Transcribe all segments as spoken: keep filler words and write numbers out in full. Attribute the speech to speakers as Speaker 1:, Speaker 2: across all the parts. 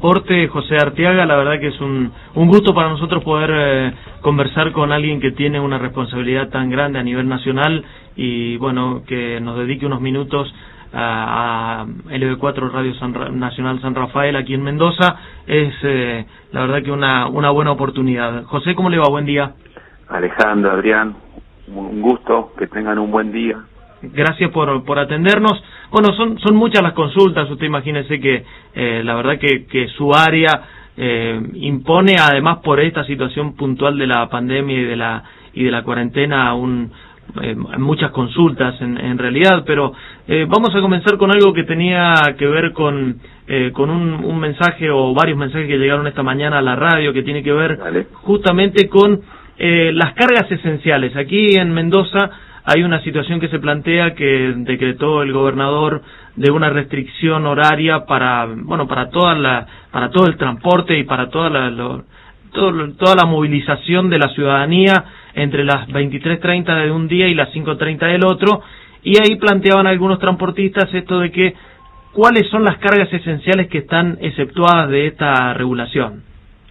Speaker 1: Transporte, José Arteaga. La verdad que es un, un gusto para nosotros poder eh, conversar con alguien que tiene una responsabilidad tan grande a nivel nacional y bueno, que nos dedique unos minutos a, a L B cuatro Radio San, Nacional San Rafael aquí en Mendoza. Es eh, la verdad que una, una buena oportunidad. José, ¿cómo le va? Buen día.
Speaker 2: Alejandro, Adrián, un gusto, que tengan un buen día.
Speaker 1: Gracias por, por atendernos. Bueno, son son muchas las consultas. Usted imagínese que eh, la verdad que, que su área eh, impone, además por esta situación puntual de la pandemia y de la y de la cuarentena, un, eh, muchas consultas en, en realidad. Pero eh, vamos a comenzar con algo que tenía que ver con eh, con un, un mensaje o varios mensajes que llegaron esta mañana a la radio, que tiene que ver
Speaker 2: Vale.
Speaker 1: justamente con eh, las cargas esenciales. Aquí en Mendoza hay una situación que se plantea que decretó el gobernador de una restricción horaria para, bueno, para toda la, para todo el transporte y para toda la, lo, todo, toda la movilización de la ciudadanía entre las veintitrés treinta de un día y las cinco treinta del otro, y ahí planteaban algunos transportistas esto de que cuáles son las cargas esenciales que están exceptuadas de esta regulación.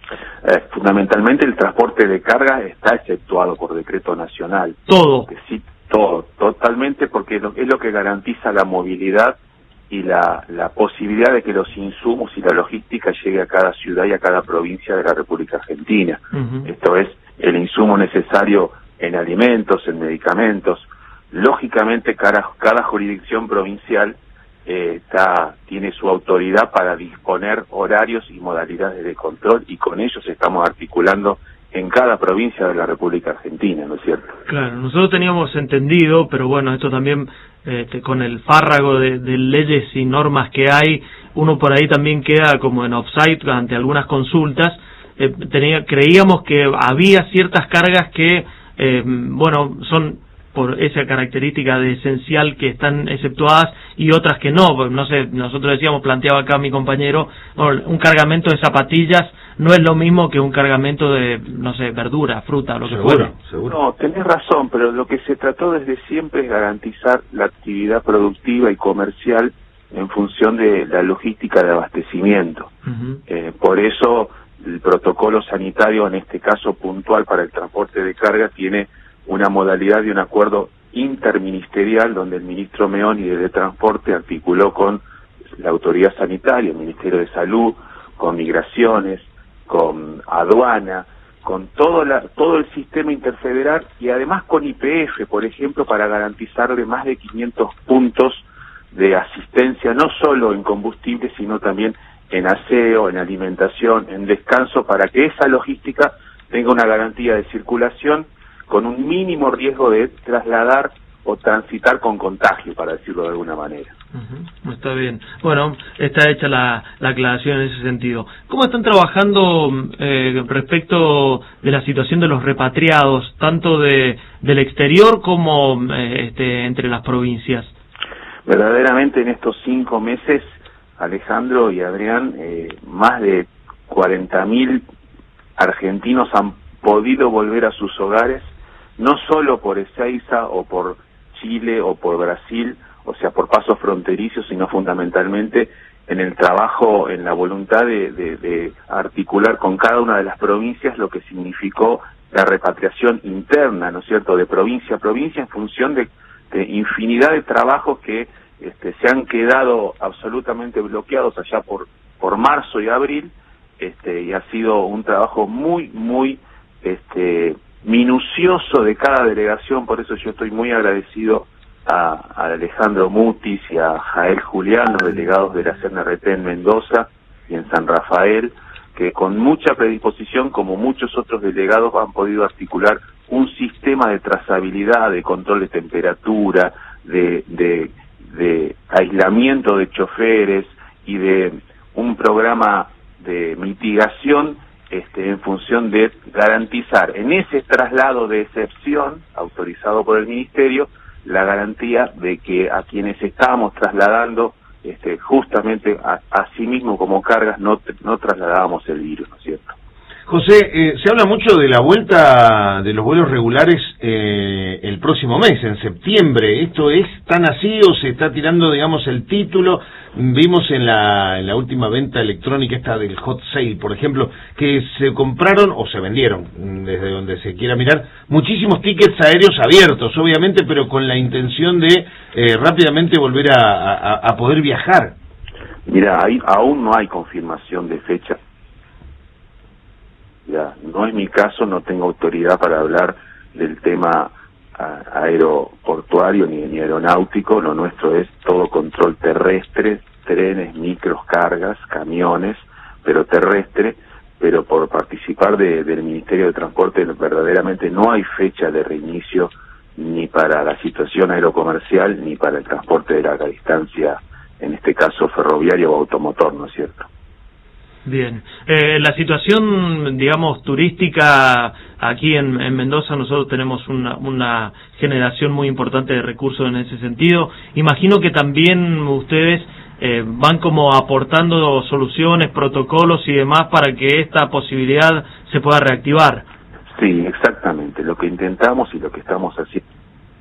Speaker 2: Eh, fundamentalmente el transporte de carga está exceptuado por decreto nacional.
Speaker 1: Todo.
Speaker 2: Que sí, todo, totalmente, porque es lo, es lo que garantiza la movilidad y la, la posibilidad de que los insumos y la logística llegue a cada ciudad y a cada provincia de la República Argentina. Uh-huh. Esto es el insumo necesario en alimentos, en medicamentos. Lógicamente cada, cada jurisdicción provincial eh, está, tiene su autoridad para disponer horarios y modalidades de control, y con ellos estamos articulando en cada provincia de la República Argentina, ¿no es cierto?
Speaker 1: Claro, nosotros teníamos entendido, pero bueno, esto también este, con el fárrago de, de leyes y normas que hay, uno por ahí también queda como en offside ante algunas consultas. Eh, tenía, creíamos que había ciertas cargas que, eh, bueno, son por esa característica de esencial que están exceptuadas y otras que no. No sé, nosotros decíamos, planteaba acá mi compañero, bueno, un cargamento de zapatillas no es lo mismo que un cargamento de, no sé, verdura, fruta, lo que fuera.
Speaker 2: Seguro. No, tenés razón, pero lo que se trató desde siempre es garantizar la actividad productiva y comercial en función de la logística de abastecimiento. Uh-huh. Eh, por eso el protocolo sanitario, en este caso puntual para el transporte de carga, tiene una modalidad de un acuerdo interministerial donde el ministro Meoni de Transporte articuló con la autoridad sanitaria, el Ministerio de Salud, con Migraciones, con Aduana, con todo, la, todo el sistema interfederal y además con Y P F, por ejemplo, para garantizarle más de quinientos puntos de asistencia, no solo en combustible, sino también en aseo, en alimentación, en descanso, para que esa logística tenga una garantía de circulación con un mínimo riesgo de trasladar o transitar con contagio, para decirlo de alguna manera.
Speaker 1: Uh-huh. Está bien. Bueno, está hecha la, la aclaración en ese sentido. ¿Cómo están trabajando eh, respecto de la situación de los repatriados, tanto de del exterior como eh, este, entre las provincias?
Speaker 2: Verdaderamente en estos cinco meses, Alejandro y Adrián, eh, más de cuarenta mil argentinos han podido volver a sus hogares, no solo por Ezeiza o por Chile o por Brasil, o sea, por pasos fronterizos, sino fundamentalmente en el trabajo, en la voluntad de, de, de articular con cada una de las provincias lo que significó la repatriación interna, ¿no es cierto?, de provincia a provincia en función de, de infinidad de trabajos que este, se han quedado absolutamente bloqueados allá por, por marzo y abril, este, y ha sido un trabajo muy, muy este, minucioso de cada delegación. Por eso yo estoy muy agradecido a, a Alejandro Mutis y a Jael Julián, los delegados de la C N R T en Mendoza y en San Rafael, que con mucha predisposición, como muchos otros delegados, han podido articular un sistema de trazabilidad, de control de temperatura, de, de, de aislamiento de choferes y de un programa de mitigación Este, en función de garantizar en ese traslado de excepción autorizado por el Ministerio la garantía de que a quienes estábamos trasladando este, justamente a, a sí mismo como cargas no, no trasladábamos el virus, ¿no es cierto?
Speaker 3: José, eh, se habla mucho de la vuelta de los vuelos regulares eh, el próximo mes, en septiembre. ¿Esto es tan así o se está tirando, digamos, el título? Vimos en la, en la última venta electrónica esta del Hot Sale, por ejemplo, que se compraron o se vendieron, desde donde se quiera mirar, muchísimos tickets aéreos abiertos, obviamente, pero con la intención de eh, rápidamente volver a, a, a poder viajar.
Speaker 2: Mira, ahí aún no hay confirmación de fecha. Ya, no es mi caso, no tengo autoridad para hablar del tema a, aeroportuario ni, ni aeronáutico. Lo nuestro es todo control terrestre, trenes, micros, cargas, camiones, pero terrestre. Pero por participar de, del Ministerio de Transporte verdaderamente no hay fecha de reinicio ni para la situación aerocomercial ni para el transporte de larga distancia, en este caso ferroviario o automotor, ¿no es cierto?
Speaker 1: Bien, eh, la situación, digamos, turística aquí en, en Mendoza, nosotros tenemos una, una generación muy importante de recursos en ese sentido. Imagino que también ustedes eh, van como aportando soluciones, protocolos y demás para que esta posibilidad se pueda reactivar.
Speaker 2: Sí, exactamente, lo que intentamos y lo que estamos haciendo.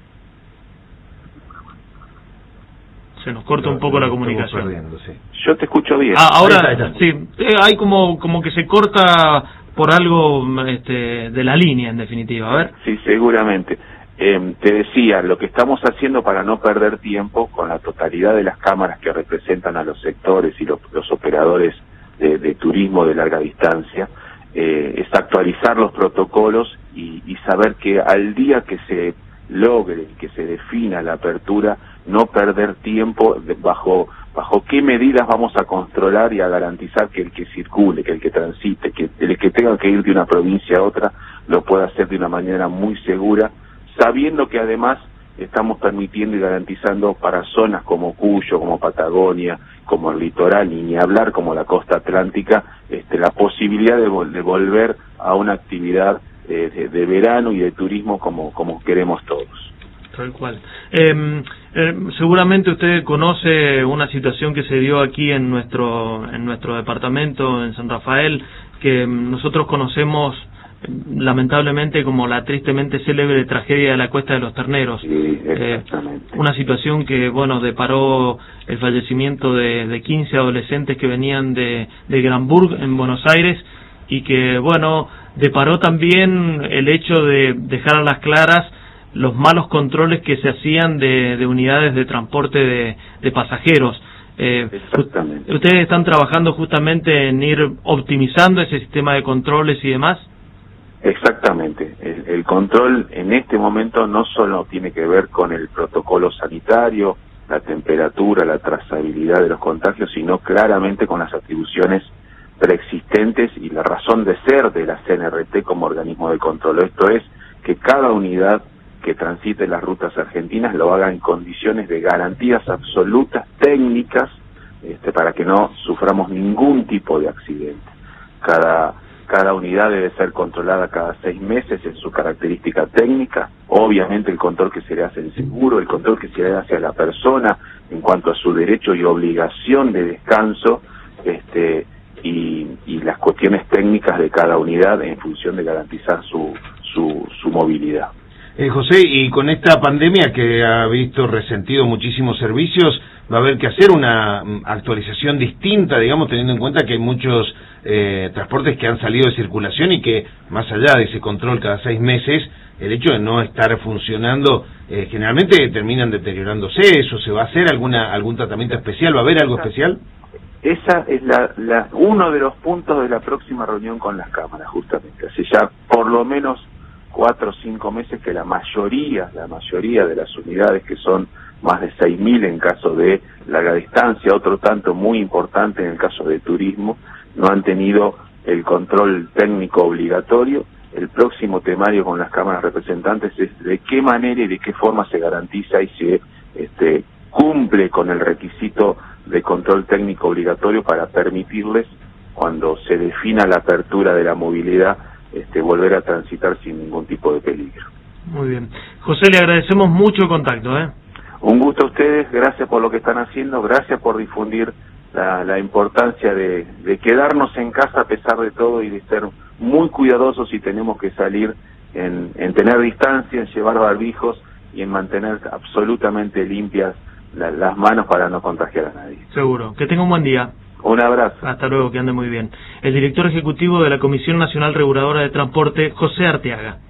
Speaker 1: Se nos corta no, un poco la comunicación.
Speaker 2: Perdiendo, sí. Yo te escucho bien.
Speaker 1: Ah, ahora ahí está, ahí está. Sí, eh, hay como como que se corta por algo este, de la línea, en definitiva. A ver.
Speaker 2: Sí, seguramente. Eh, te decía, lo que estamos haciendo para no perder tiempo con la totalidad de las cámaras que representan a los sectores y los, los operadores de, de turismo de larga distancia, eh, es actualizar los protocolos y, y saber que al día que se logre, que se defina la apertura, no perder tiempo de, bajo bajo qué medidas vamos a controlar y a garantizar que el que circule, que el que transite, que el que tenga que ir de una provincia a otra lo pueda hacer de una manera muy segura, sabiendo que además estamos permitiendo y garantizando para zonas como Cuyo, como Patagonia, como el litoral, y ni hablar como la costa atlántica, este, la posibilidad de, vol de volver a una actividad eh, de, de verano y de turismo como, como queremos todos.
Speaker 1: Tal cual. Eh, eh, seguramente usted conoce una situación que se dio aquí en nuestro en nuestro departamento, en San Rafael, que nosotros conocemos lamentablemente como la tristemente célebre tragedia de la Cuesta de los Terneros.
Speaker 2: Sí, exactamente.
Speaker 1: Eh, una situación que, bueno, deparó el fallecimiento de, de quince adolescentes que venían de, de Granburg, en Buenos Aires, y que, bueno, deparó también el hecho de dejar a las claras los malos controles que se hacían de, de unidades de transporte de, de pasajeros. Eh,
Speaker 2: Exactamente.
Speaker 1: ¿Ustedes están trabajando justamente en ir optimizando ese sistema de controles y demás?
Speaker 2: Exactamente. El, el control en este momento no solo tiene que ver con el protocolo sanitario, la temperatura, la trazabilidad de los contagios, sino claramente con las atribuciones preexistentes y la razón de ser de la C N R T como organismo de control. Esto es que cada unidad que transite las rutas argentinas lo haga en condiciones de garantías absolutas técnicas, este, para que no suframos ningún tipo de accidente. Cada cada unidad debe ser controlada cada seis meses en su característica técnica. Obviamente el control que se le hace en seguro, el control que se le hace a la persona en cuanto a su derecho y obligación de descanso, este y, y las cuestiones técnicas de cada unidad en función de garantizar su su, su movilidad.
Speaker 3: Eh, José, y con esta pandemia que ha visto resentido muchísimos servicios, va a haber que hacer una actualización distinta, digamos, teniendo en cuenta que hay muchos eh, transportes que han salido de circulación y que, más allá de ese control cada seis meses, el hecho de no estar funcionando, eh, generalmente terminan deteriorándose. ¿Eso se va a hacer? alguna algún tratamiento especial? ¿Va a haber algo especial?
Speaker 2: Esa es la, la uno de los puntos de la próxima reunión con las cámaras, justamente. Hace ya por lo menos cuatro o cinco meses que la mayoría, la mayoría de las unidades, que son más de seis mil en caso de larga distancia, otro tanto muy importante en el caso de turismo, no han tenido el control técnico obligatorio. El próximo temario con las cámaras representantes es de qué manera y de qué forma se garantiza y se este, cumple con el requisito de control técnico obligatorio para permitirles, cuando se defina la apertura de la movilidad, este, volver a transitar sin ningún tipo de peligro.
Speaker 1: Muy bien. José, le agradecemos mucho el contacto, ¿eh?
Speaker 2: Un gusto a ustedes, gracias por lo que están haciendo, gracias por difundir la, la importancia de, de quedarnos en casa a pesar de todo y de ser muy cuidadosos si tenemos que salir, en, en tener distancia, en llevar barbijos y en mantener absolutamente limpias la, las manos para no contagiar a nadie.
Speaker 1: Seguro. Que tenga un buen día.
Speaker 2: Un abrazo.
Speaker 1: Hasta luego, que ande muy bien. El director ejecutivo de la Comisión Nacional Reguladora de Transporte, José Arteaga.